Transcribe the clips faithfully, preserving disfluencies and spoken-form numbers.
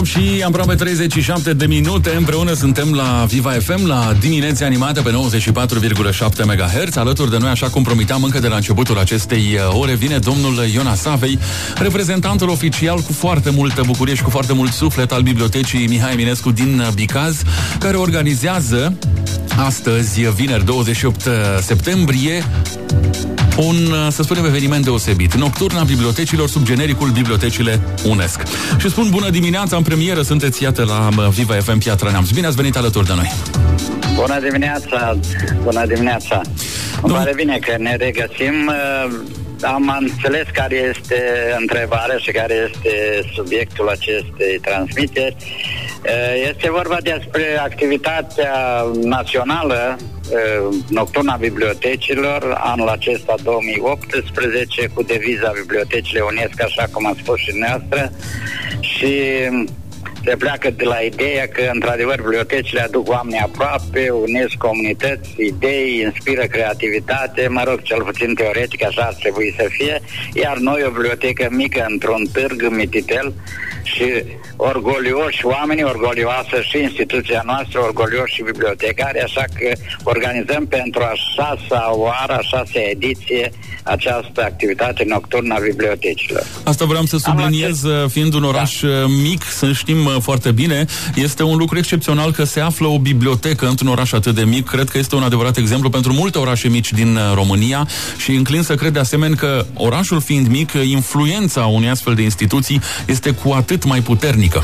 opt și aproape treizeci și șapte de minute. Împreună suntem la Viva F M, la dimineți animate pe nouăzeci și patru virgulă șapte megahertz. Alături de noi, așa cum promiteam încă de la începutul acestei ore, vine domnul Iona Savei, reprezentantul oficial cu foarte multă bucurie și cu foarte mult suflet al Bibliotecii Mihai Eminescu din Bicaz, care organizează astăzi, vineri douăzeci și opt septembrie, un, să spunem, eveniment deosebit. Nocturna bibliotecilor sub genericul Bibliotecile Unesc. Și spun bună dimineața, în premieră sunteți, iată, la Viva F M Piatra Neamț. Bine ați venit alături de noi. Bună dimineața, bună dimineața. Îmi pare bine că ne regăsim. Am înțeles care este întrebarea și care este subiectul acestei transmiteri. Este vorba despre activitatea națională Nocturna Bibliotecilor, anul acesta două mii optsprezece, cu deviza Bibliotecile Unesc, așa cum a spus și dumneavoastră, și se pleacă de la ideea că, într-adevăr, bibliotecile aduc oamenii aproape, unesc comunități, idei, inspiră creativitate, mă rog, cel puțin teoretic așa ar trebui să fie, iar noi, o bibliotecă mică într-un târg mititel, și orgolioși, oamenii orgolioasă și instituția noastră, orgolioși și bibliotecari, așa că organizăm pentru a șasea oară, a șasea ediție, această activitate nocturnă a bibliotecilor. Asta vreau să subliniez, fiind un oraș da. mic, să știm foarte bine, este un lucru excepțional că se află o bibliotecă într-un oraș atât de mic. Cred că este un adevărat exemplu pentru multe orașe mici din România și înclin să cred de asemenea că, orașul fiind mic, influența unei astfel de instituții este cu atât mai puternică.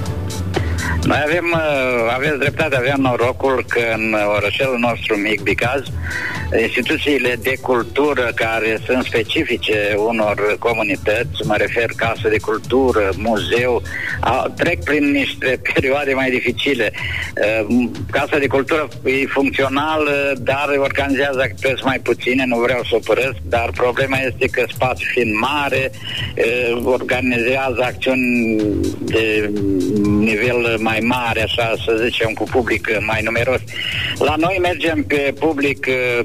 Noi avem, aveți dreptate, avem norocul că în orășelul nostru mic, Bicaz, instituțiile de cultură care sunt specifice unor comunități, mă refer casă de cultură, muzeu, trec prin niște perioade mai dificile. Casa de cultură e funcțională, dar organizează activități mai puține, nu vreau să o părăsc, dar problema este că spațiul fiind mare, organizează acțiuni de nivel mai mare, așa să zicem, cu public mai numeros. La noi mergem pe public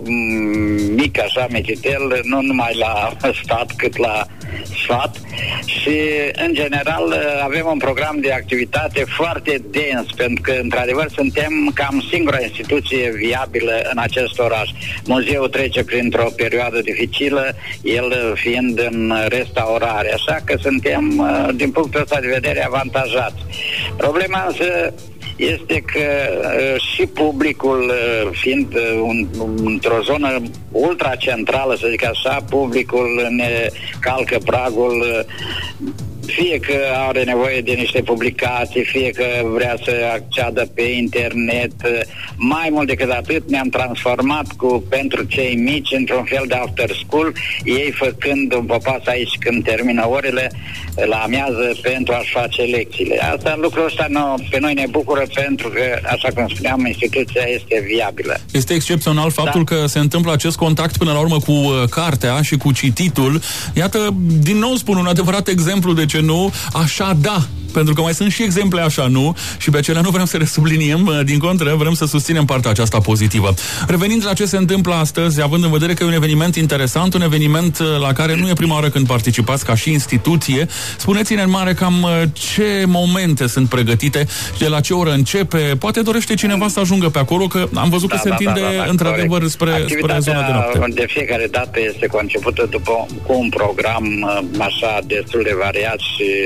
mic, așa, mititel, nu numai la stat, cât la sfat, și în general avem un program de activitate foarte dens, pentru că într-adevăr suntem cam singura instituție viabilă în acest oraș. Muzeul trece printr-o perioadă dificilă, el fiind în restaurare, așa că suntem din punctul ăsta de vedere avantajați. Problema însă este că uh, și publicul, uh, fiind uh, un, într-o zonă ultracentrală, să zic așa, publicul ne calcă pragul, uh, fie că are nevoie de niște publicații, fie că vrea să acceadă pe internet. Mai mult decât atât, ne-am transformat cu, pentru cei mici, într-un fel de after school, ei făcând un popas aici când termină orele, la amiază, pentru a-și face lecțiile. Asta, lucrul ăsta nu, pe noi ne bucură, pentru că, așa cum spuneam, instituția este viabilă. Este excepțional faptul da. că se întâmplă acest contact până la urmă cu uh, cartea și cu cititul. Iată, din nou spun, un adevărat exemplu, de ce nu, așa da. Pentru că mai sunt și exemple așa, nu? Și pe acelea nu vrem să le subliniem, din contră, vrem să susținem partea aceasta pozitivă. Revenind la ce se întâmplă astăzi, având în vedere că e un eveniment interesant, un eveniment la care nu e prima oară când participați ca și instituție, spuneți-ne în mare cam ce momente sunt pregătite și de la ce oră începe. Poate dorește cineva să ajungă pe acolo, că am văzut da, că se da, întinde da, da, da, într-adevăr spre, spre zona de noapte. De fiecare dată este concepută după, cu un program așa destul de variat și,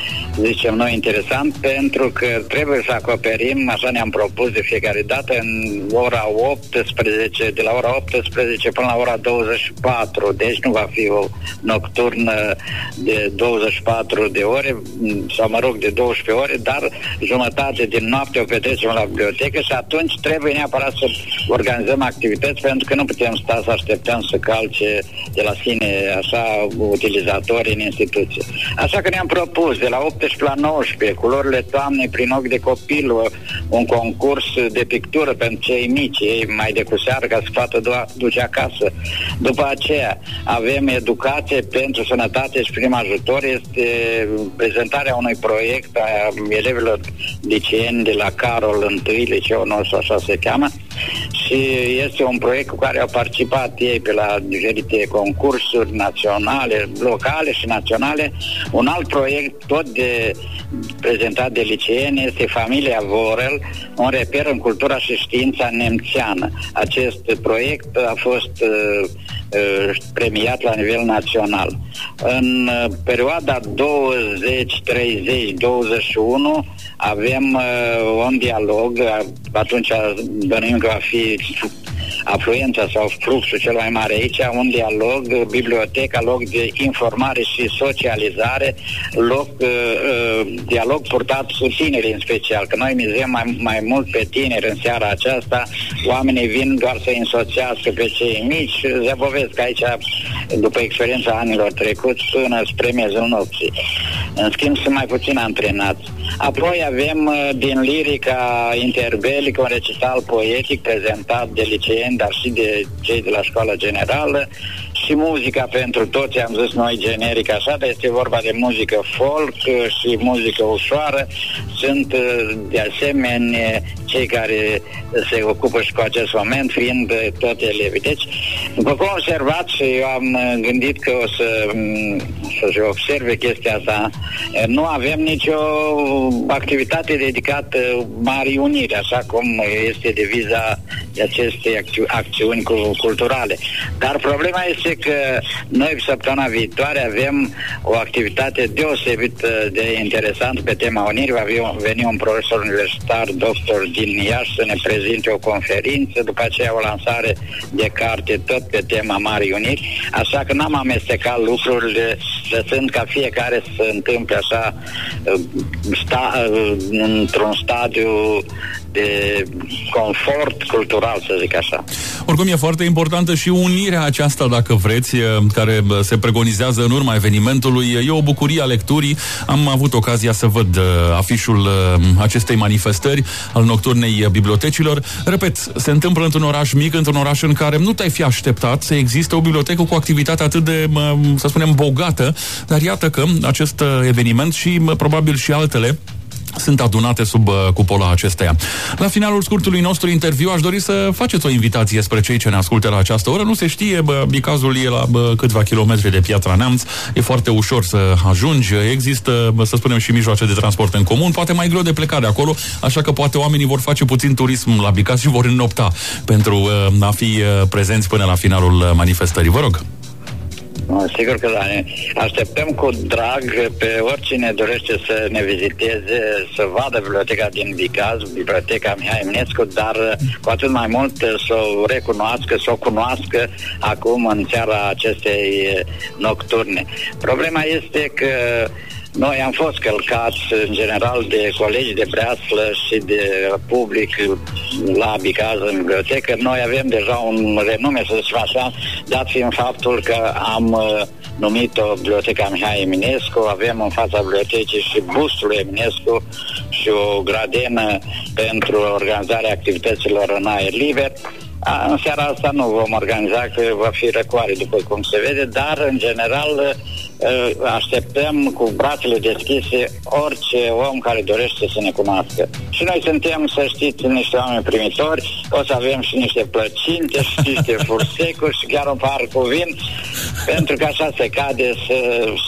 zicem noi, interesant, pentru că trebuie să acoperim, așa ne-am propus de fiecare dată, în ora optsprezece, de la ora optsprezece până la ora douăzeci și patru, deci nu va fi o nocturnă de douăzeci și patru de ore, sau mă rog, de douăsprezece ore, dar jumătate din noapte o petrecem la bibliotecă și atunci trebuie neapărat să organizăm activități, pentru că nu putem sta să așteptăm să calce de la sine așa utilizatorii în instituție. Așa că ne-am propus de la optsprezece la nouăsprezece, culorile toamnei prin ochi de copil, un concurs de pictură pentru cei mici, ei mai de cu seară ca să poată duce acasă. După aceea avem educație pentru sănătate și prim ajutor, este prezentarea unui proiect a elevilor liceeni de la Carol unu, liceul nostru așa se cheamă, și este un proiect cu care au participat ei pe la diferite concursuri naționale, locale și naționale. Un alt proiect tot de prezentat de liceeni este Familia Vorel, un reper în cultura și știința nemțeană. Acest proiect a fost uh, uh, premiat la nivel național. În uh, perioada douăzeci, treizeci, douăzeci și unu avem uh, un dialog, atunci bănuim că va fi afluența sau fluxul cel mai mare aici, un dialog, biblioteca, loc de informare și socializare, loc, uh, dialog purtat cu tineri în special, că noi mizăm mai, mai mult pe tineri în seara aceasta, oamenii vin doar să însoțească pe cei mici, zăbovesc aici, după experiența anilor trecuți, până spre miezul nopții. În schimb, sunt mai puțin antrenați. Apoi avem din lirica interbelică un recital poetic prezentat de liceeni, dar și de cei de la școala generală, și muzica pentru toți, am zis noi generic așa, dar este vorba de muzică folk și muzică ușoară. Sunt de asemenea cei care se ocupă și cu acest moment, fiind tot elevi. Deci, după cum observați, și eu am gândit că o să, să observe chestia asta, nu avem nicio activitate dedicată Marii Uniri, așa cum este deviza de aceste acți- acțiuni culturale. Dar problema este că noi săptămâna viitoare avem o activitate deosebit de interesantă pe tema Unirii. Va veni un profesor universitar, doctor din Iași, să ne prezinte o conferință, după aceea o lansare de carte tot pe tema Marii Uniri, așa că n-am amestecat lucrurile, lăsând ca fiecare să se întâmple așa sta, într-un stadiu de confort cultural, să zic așa. Oricum e foarte importantă și unirea aceasta, dacă vreți, care se preconizează în urma evenimentului. E o bucurie a lecturii. Am avut ocazia să văd afișul acestei manifestări al Nocturnei Bibliotecilor. Repet, se întâmplă într-un oraș mic, într-un oraș în care nu te-ai fi așteptat să existe o bibliotecă cu activitate atât de, să spunem, bogată, dar iată că acest eveniment și probabil și altele sunt adunate sub uh, cupola acesteia. La finalul scurtului nostru interviu aș dori să faceți o invitație spre cei ce ne ascultă la această oră. Nu se știe, bă, Bicazul e la bă, câțiva kilometri de Piatra Neamț, e foarte ușor să ajungi, există, bă, să spunem, și mijloace de transport în comun, poate mai greu de plecat de acolo, așa că poate oamenii vor face puțin turism la Bicaz și vor înnopta pentru uh, a fi uh, prezenți până la finalul manifestării. Vă rog! Sigur că da. Așteptăm cu drag pe oricine dorește să ne viziteze, să vadă biblioteca din Bicaz, biblioteca Mihai Eminescu, dar cu atât mai mult să o recunoască, să o cunoască acum în seara acestei nocturne. Problema este că noi am fost călcați în general de colegi de breaslă și de public la Bicaz în bibliotecă. Noi avem deja un renume, să zicem așa, dat fiind faptul că am uh, numit-o Biblioteca Mihai Eminescu, avem în fața bibliotecii și bustul Eminescu și o gradenă pentru organizarea activităților în aer liber. A, în seara asta nu vom organiza, că va fi răcoare, după cum se vede, dar în general așteptăm cu brațele deschise orice om care dorește să ne cunoască. Și noi suntem, să știți, niște oameni primitori, o să avem și niște plăcinte și niște fursecuri și chiar un par cu vin, pentru că așa se cade să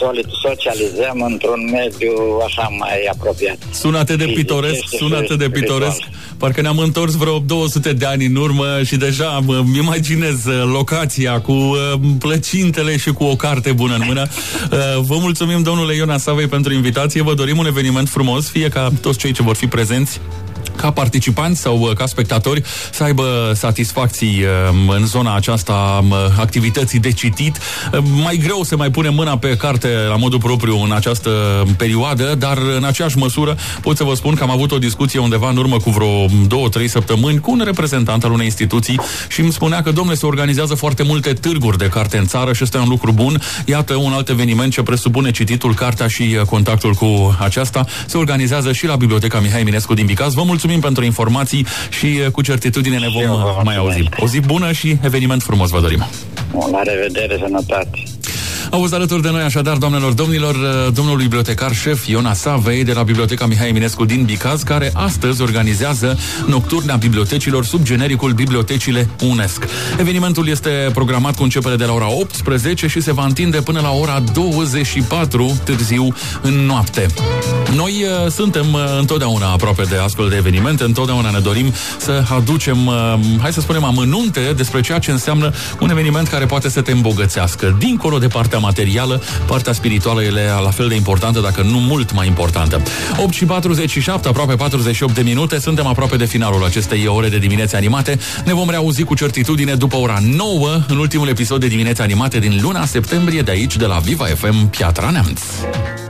socializăm într-un mediu așa mai apropiat. Sună atât de pitoresc, sună atât de pitoresc, parcă ne-am întors vreo două sute de ani în urmă și deja îmi imaginez locația cu plăcintele și cu o carte bună în mână. Vă mulțumim, domnule Iona Savei, pentru invitație. Vă dorim un eveniment frumos, fie ca toți cei ce vor fi prezenți ca participanți sau ca spectatori să aibă satisfacții în zona aceasta activității de citit. Mai greu se mai pune mâna pe carte la modul propriu în această perioadă, dar în aceeași măsură pot să vă spun că am avut o discuție undeva în urmă cu vreo două, trei săptămâni cu un reprezentant al unei instituții și îmi spunea că, domnule, se organizează foarte multe târguri de carte în țară și ăsta e un lucru bun. Iată un alt eveniment ce presupune cititul, cartea și contactul cu aceasta. Se organizează și la Biblioteca Mihai Eminescu din Bicaz. Vă mulțumim pentru informații și cu certitudine ne vom mai auzi. O zi bună și eveniment frumos vă dorim. La revedere, sănătate! Auzi alături de noi așadar, doamnelor, domnilor, domnul bibliotecar șef Iona Savei de la Biblioteca Mihai Eminescu din Bicaz, care astăzi organizează Nocturna Bibliotecilor sub genericul Bibliotecile UNESC. Evenimentul este programat cu începere de la ora optsprezece și se va întinde până la ora douăzeci și patru târziu în noapte. Noi uh, suntem uh, întotdeauna aproape de astfel de evenimente, întotdeauna ne dorim să aducem, uh, hai să spunem, amănunte despre ceea ce înseamnă un eveniment care poate să te îmbogățească. Dincolo de partea materială, partea spirituală e la fel de importantă, dacă nu mult mai importantă. opt și patruzeci și șapte, aproape patruzeci și opt de minute, suntem aproape de finalul acestei ore de diminețe animate. Ne vom reauzi cu certitudine după ora nouă în ultimul episod de Diminețe Animate din luna septembrie de aici, de la Viva F M Piatra Neamț.